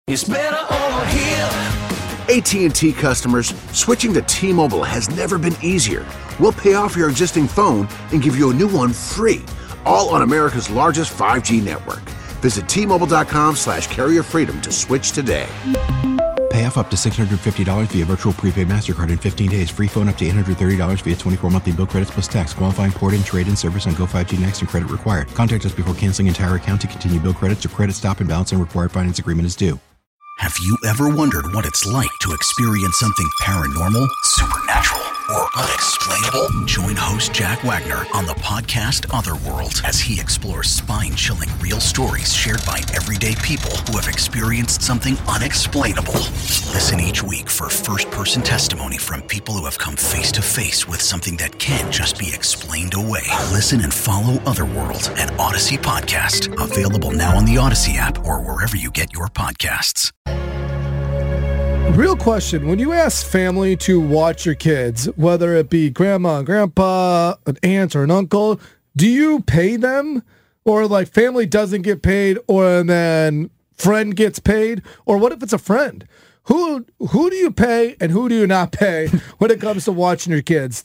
It's better over here. AT&T customers, switching to T-Mobile has never been easier. We'll pay off your existing phone and give you a new one free, all on America's largest 5G network. Visit T-Mobile.com/carrier freedom to switch today. Pay off up to $650 via virtual prepaid MasterCard in 15 days. Free phone up to $830 via 24 monthly bill credits plus tax. Qualifying port and trade-in service on Go 5G Next and credit required. Contact us before canceling entire account to continue bill credits or credit stop and balance and required finance agreement is due. Have you ever wondered what it's like to experience something paranormal, supernatural, or unexplainable? Join host Jack Wagner on the podcast Otherworld as he explores spine-chilling real stories shared by everyday people who have experienced something unexplainable. Listen each week for first-person testimony from people who have come face-to-face with something that can't just be explained away. Listen and follow Otherworld, an Odyssey podcast. Available now on the Odyssey app or wherever you get your podcasts. Real question, when you ask family to watch your kids, whether it be grandma and grandpa, an aunt or an uncle, do you pay them? Or like family doesn't get paid or then friend gets paid? Or what if it's a friend? Who do you pay and who do you not pay when it comes to watching your kids?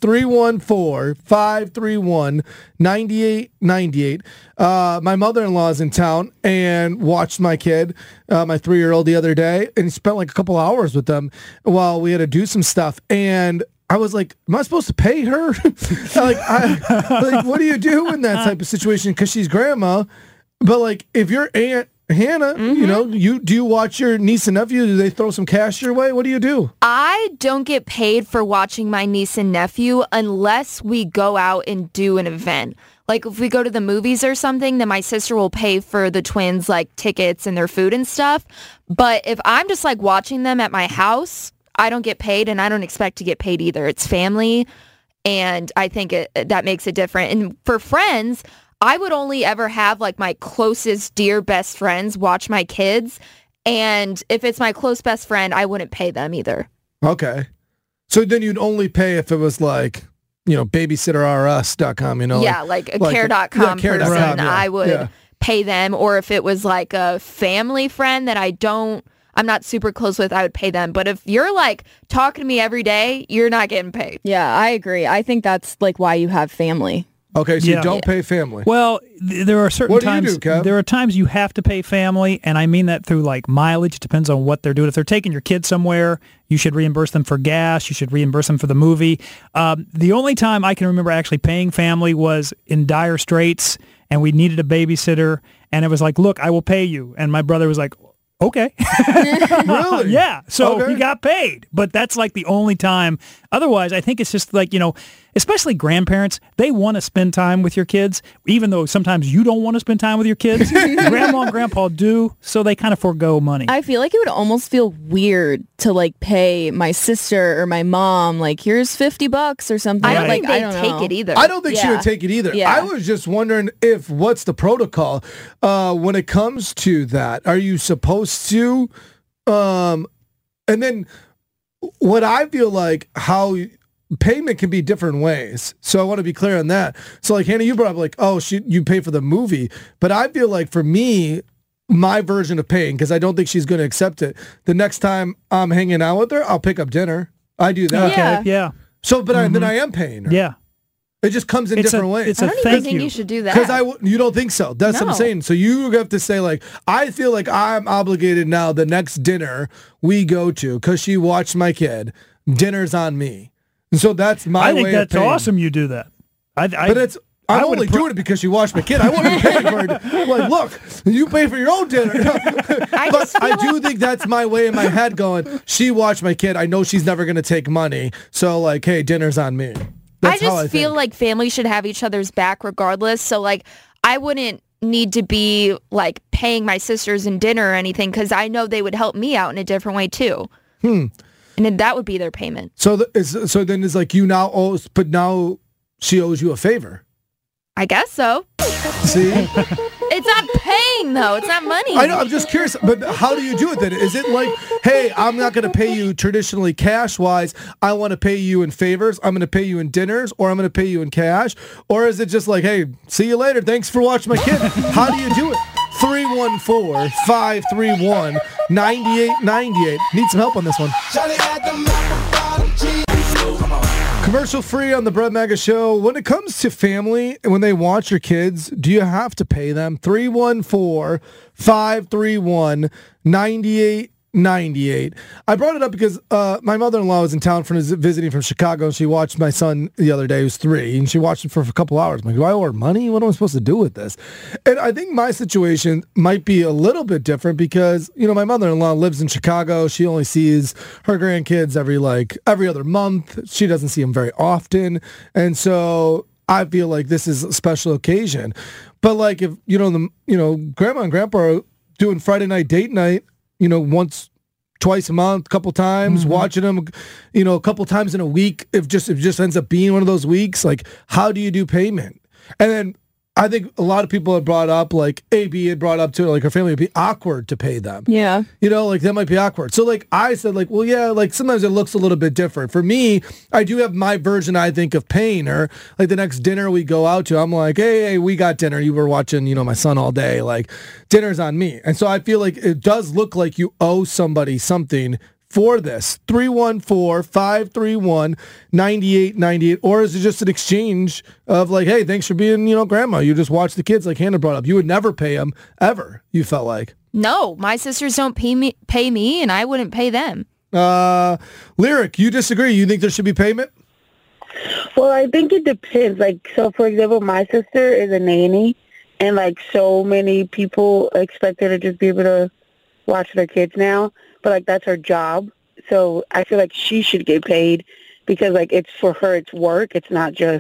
314-531-9898. My mother-in-law is in town and watched my kid, my 3-year-old, the other day, and spent like a couple hours with them while we had to do some stuff. And I was like, am I supposed to pay her? like, what do you do in that type of situation? Because she's grandma. But like, if your aunt Hannah, you know, do you watch your niece and nephew? Do they throw some cash your way? What do you do? I don't get paid for watching my niece and nephew unless we go out and do an event. Like if we go to the movies or something, then my sister will pay for the twins like tickets and their food and stuff. But if I'm just like watching them at my house, I don't get paid and I don't expect to get paid either. It's family and I think that makes it different. And for friends, I would only ever have like my closest dear best friends watch my kids. And if it's my close best friend, I wouldn't pay them either. Okay. So then you'd only pay if it was like, you know, babysitterrs.com, you know. Yeah, like a care.com person, I would pay them. Or if it was like a family friend that I'm not super close with, I would pay them. But if you're like talking to me every day, you're not getting paid. Yeah, I agree. I think that's like why you have family. Okay, so you don't pay family. Well, there are certain times. What do you do, Kev? There are times you have to pay family, and I mean that through like mileage. It depends on what they're doing. If they're taking your kids somewhere, you should reimburse them for gas. You should reimburse them for the movie. The only time I can remember actually paying family was in dire straits, and we needed a babysitter, and it was like, look, I will pay you. And my brother was like, okay. Really? Yeah. So he got paid. But that's like the only time. Otherwise, I think it's just like, you know, especially grandparents, they want to spend time with your kids, even though sometimes you don't want to spend time with your kids. Grandma and grandpa do, so they kind of forego money. I feel like it would almost feel weird to like pay my sister or my mom, like, here's $50 or something. I don't think I they'd take it either. I don't think she would take it either. Yeah. I was just wondering what's the protocol when it comes to that? Are you supposed to? And then what I feel like how payment can be different ways. So I want to be clear on that. So like Hannah, you brought up like, you pay for the movie. But I feel like for me, my version of paying, because I don't think she's going to accept it, the next time I'm hanging out with her, I'll pick up dinner. I do that. Okay, yeah. So, but then I am paying her. Yeah. It just comes in different ways. I don't even think you should do that. Because you don't think so. That's what I'm saying. So you have to say like, I feel like I'm obligated now the next dinner we go to, because she watched my kid, dinner's on me. And so that's my way of paying. I think that's awesome you do that. But I'm only doing it because she watched my kid. I wouldn't be paying for it. Like, look, you pay for your own dinner. But I do think that's my way in my head going, she watched my kid. I know she's never going to take money. So like, hey, dinner's on me. That's I just feel like families should have each other's back regardless. So like, I wouldn't need to be like paying my sisters in dinner or anything because I know they would help me out in a different way too. And then that would be their payment. So then it's like you now owe, but now she owes you a favor. I guess so. See? It's not paying, though. It's not money. I know. I'm just curious. But how do you do it then? Is it like, hey, I'm not going to pay you traditionally cash-wise. I want to pay you in favors. I'm going to pay you in dinners, or I'm going to pay you in cash. Or is it just like, hey, see you later. Thanks for watching my kid. How do you do it? 314-531-9898. Need some help on this one. Commercial free on the Brett Mega Show. When it comes to family and when they watch your kids, do you have to pay them? 314-531-9898. I brought it up because my mother-in-law was in town visiting from Chicago, and she watched my son the other day, who's 3, and she watched him for a couple hours. I'm like, do I owe her money? What am I supposed to do with this? And I think my situation might be a little bit different because, my mother-in-law lives in Chicago. She only sees her grandkids every other month. She doesn't see them very often. And so I feel like this is a special occasion. But like if, grandma and grandpa are doing Friday night date night, twice a month, a couple times, watching them, a couple times in a week. If it just ends up being one of those weeks, like how do you do payment? And then I think a lot of people had brought up, like AB had brought up to, like her family would be awkward to pay them. Yeah. That might be awkward. So like I said, like, well, yeah, like sometimes it looks a little bit different. For me, I do have my version, I think, of paying her. Like the next dinner we go out to, I'm like, hey, we got dinner. You were watching, my son all day. Like dinner's on me. And so I feel like it does look like you owe somebody something for this. 314-531-9898. Or is it just an exchange of like, hey, thanks for being, grandma. You just watch the kids like Hannah brought up. You would never pay them ever, you felt like. No, my sisters don't pay me, and I wouldn't pay them. Lyric, you disagree? You think there should be payment? Well, I think it depends. Like, so for example, my sister is a nanny, and like so many people expect her to just be able to watch their kids now. But, like, that's her job. So I feel like she should get paid because, like, it's for her, it's work. It's not just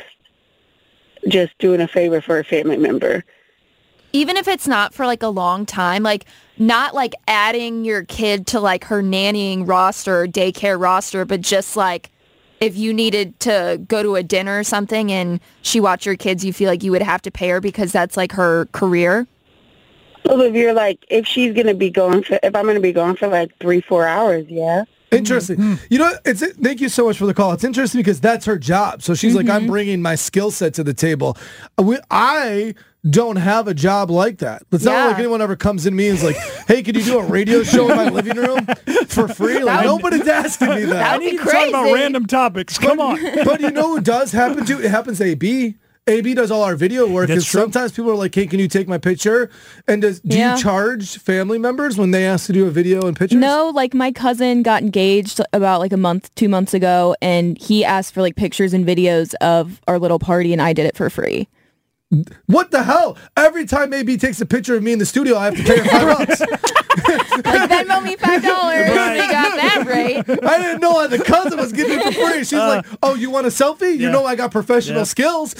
doing a favor for a family member. Even if it's not for, like, a long time, like, not, like, adding your kid to, like, her nannying roster or daycare roster, but just, like, if you needed to go to a dinner or something and she watched your kids, you feel like you would have to pay her because that's, like, her career? Well, if she's going to be gone if I'm going to be gone for like 3-4 hours, yeah. Interesting. Thank you so much for the call. It's interesting because that's her job. So she's like, I'm bringing my skill set to the table. I don't have a job like that. It's not like anyone ever comes in to me and is like, hey, can you do a radio show in my living room for free? Like nobody's asking me that. That would be crazy. Talk about random topics. Come on. But you know who does happen to? It happens to AB. AB does all our video work, and sometimes people are like, hey, can you take my picture? And do you charge family members when they ask to do a video and pictures? No, like my cousin got engaged about like 2 months ago, and he asked for like pictures and videos of our little party, and I did it for free. What the hell? Every time AB takes a picture of me in the studio, I have to pay her $5. Like, Venmo me $5. Right. You got that right. I didn't know the cousin was giving it for free. She's like, oh, you want a selfie? You know I got professional skills.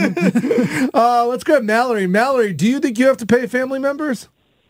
Let's grab Mallory. Mallory, do you think you have to pay family members?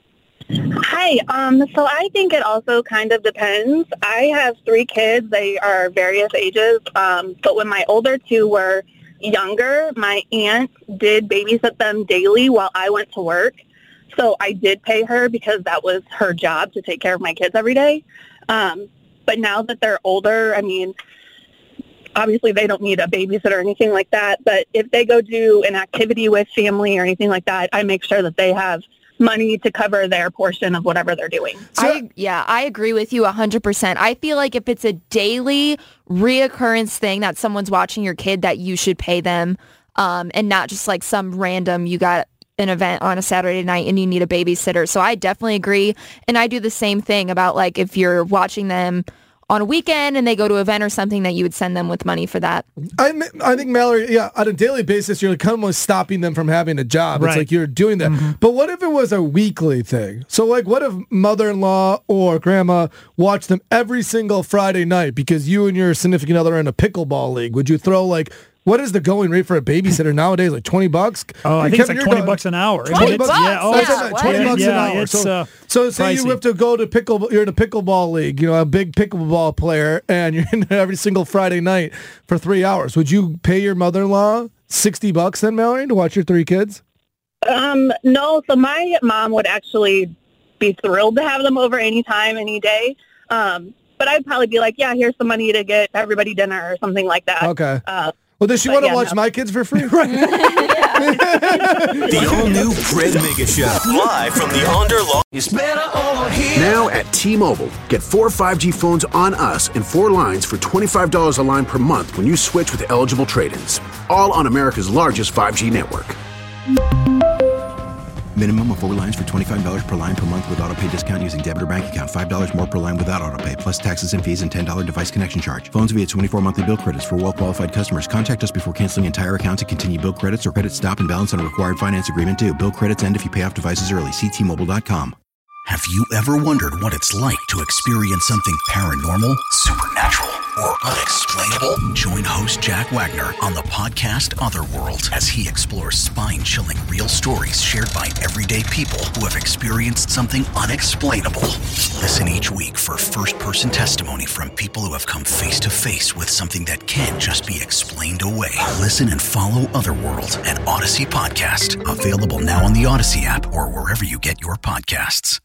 Hi. So I think it also kind of depends. I have 3 kids. They are various ages. But when my older 2 were younger, my aunt did babysit them daily while I went to work. So I did pay her because that was her job to take care of my kids every day. But now that they're older, I mean, obviously they don't need a babysitter or anything like that. But if they go do an activity with family or anything like that, I make sure that they have money to cover their portion of whatever they're doing. I agree with you 100%. I feel like if it's a daily reoccurrence thing that someone's watching your kid, that you should pay them, and not just like some random, you got an event on a Saturday night and you need a babysitter. So I definitely agree. And I do the same thing about like if you're watching them on a weekend and they go to an event or something, that you would send them with money for that. I think, Mallory, on a daily basis, you're kind of stopping them from having a job. Right. It's like you're doing that. Mm-hmm. But what if it was a weekly thing? So, like, what if mother-in-law or grandma watched them every single Friday night because you and your significant other are in a pickleball league? Would you throw, like, what is the going rate for a babysitter nowadays? Like $20? Oh, I think it's like $20 an hour. $20? Yeah. Oh, yeah. $20 an hour. It's, so say you have to go to you're in a pickleball league, a big pickleball player, and you're in every single Friday night for 3 hours. Would you pay your mother-in-law $60 then, Mallory, to watch your 3 kids? No. So my mom would actually be thrilled to have them over anytime, any day. But I'd probably be like, yeah, here's some money to get everybody dinner or something like that. Okay. Well, does she want to watch my kids for free? Yeah, The all-new Fred Mega Show. Live from the Underlaw. It's better over here. Now at T-Mobile, get 4 5G phones on us and 4 lines for $25 a line per month when you switch with eligible trade-ins. All on America's largest 5G network. Minimum of 4 lines for $25 per line per month with autopay discount using debit or bank account. $5 more per line without autopay, plus taxes and fees and $10 device connection charge. Phones via 24 monthly bill credits for well-qualified customers. Contact us before canceling entire account to continue bill credits or credit stop and balance on a required finance agreement due. Bill credits end if you pay off devices early. See T-Mobile.com. Have you ever wondered what it's like to experience something paranormal, supernatural, or unexplainable? Join host Jack Wagner on the podcast Otherworld as he explores spine-chilling real stories shared by everyday people who have experienced something unexplainable. Listen each week for first-person testimony from people who have come face-to-face with something that can't just be explained away. Listen and follow Otherworld, an Odyssey podcast. Available now on the Odyssey app or wherever you get your podcasts.